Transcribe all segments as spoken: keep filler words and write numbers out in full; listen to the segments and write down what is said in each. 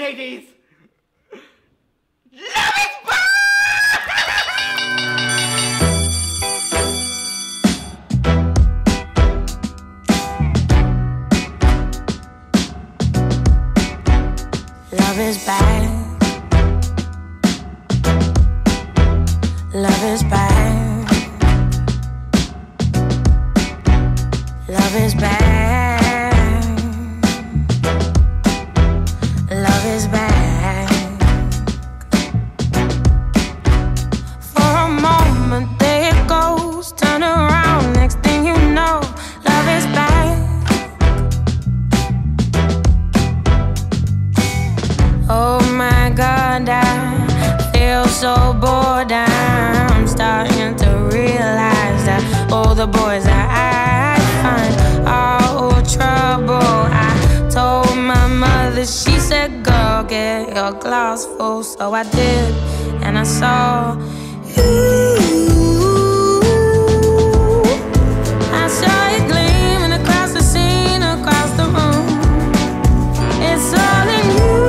ladies! Love is back! Love is back. Love is back. Love is back. Love is back. For a moment there it goes, turn around, next thing you know, love is back. Oh my God, I feel so bored. I'm starting to realize that all the boys that I find are all trouble. I told my mother, she said, girl, get your glass full. So I did, and I saw you. I saw you gleaming across the scene, across the room. It's all in you.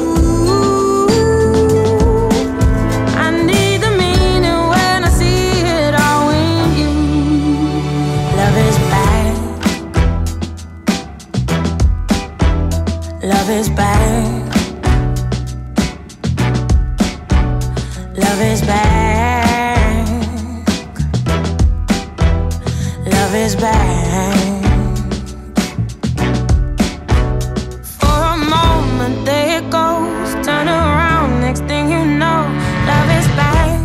Love is back. Love is back. Love is back. For a moment there it goes, turn around, next thing you know, love is back.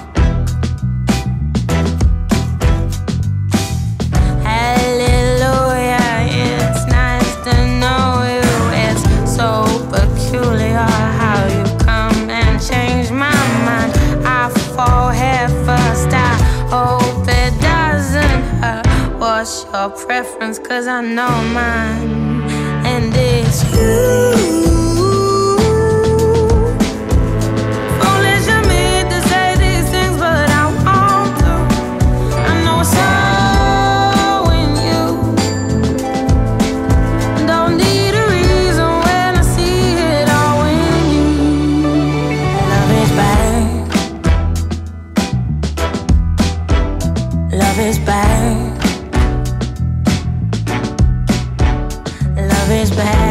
Hallelujah, it's nice to know you. So peculiar how you come and change my mind. I fall head first, I hope it doesn't hurt. What's your preference? Cause I know mine, and it's you. Foolish of me to say these things, but I want to. I know it's so in you. Don't need a reason when I see it all in you. Love is back. Love is back. Love is back.